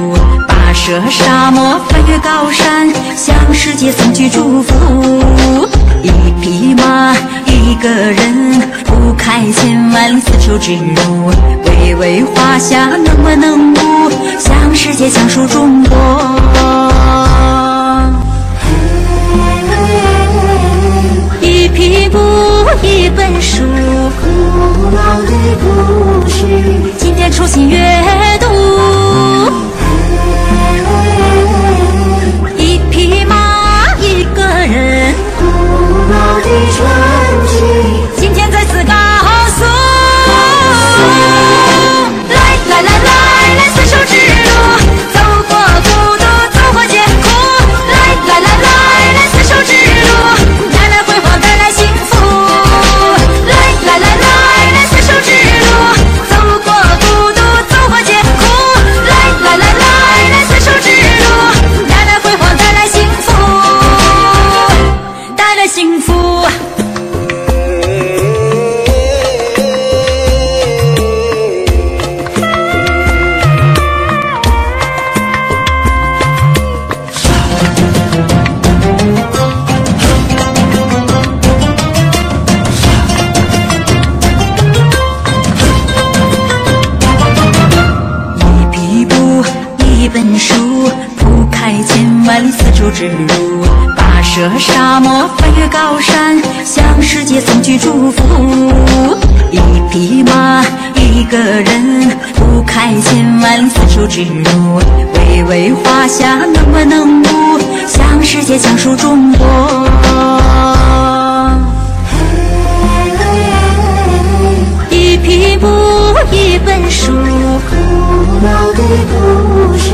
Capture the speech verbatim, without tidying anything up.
路，跋涉沙漠，翻越高山，向世界送去祝福。一匹马，一个人，铺开千万里丝绸之路，巍巍华夏，能文能武，向世界讲述中国。一匹布，一本书，古老的故事，今天重新阅读。一匹马，一个人，古老的传奇，今天再次告诉。来来来来来，丝绸之路，走过孤独，走过艰苦。来来来来来，丝绸之路，带来辉煌，带来幸福。来来来来来，丝绸之路，走过孤独，走过艰苦。来来来来来，丝绸之路，带来辉煌，带来幸福，带来幸福。一本书，铺开千万里丝绸之路，跋涉沙漠，翻越高山，向世界送去祝福。一匹马，一个人，铺开千万里丝绸之路，巍巍华夏，能文能武，向世界讲述中国。一匹布，一本书，古老的故事，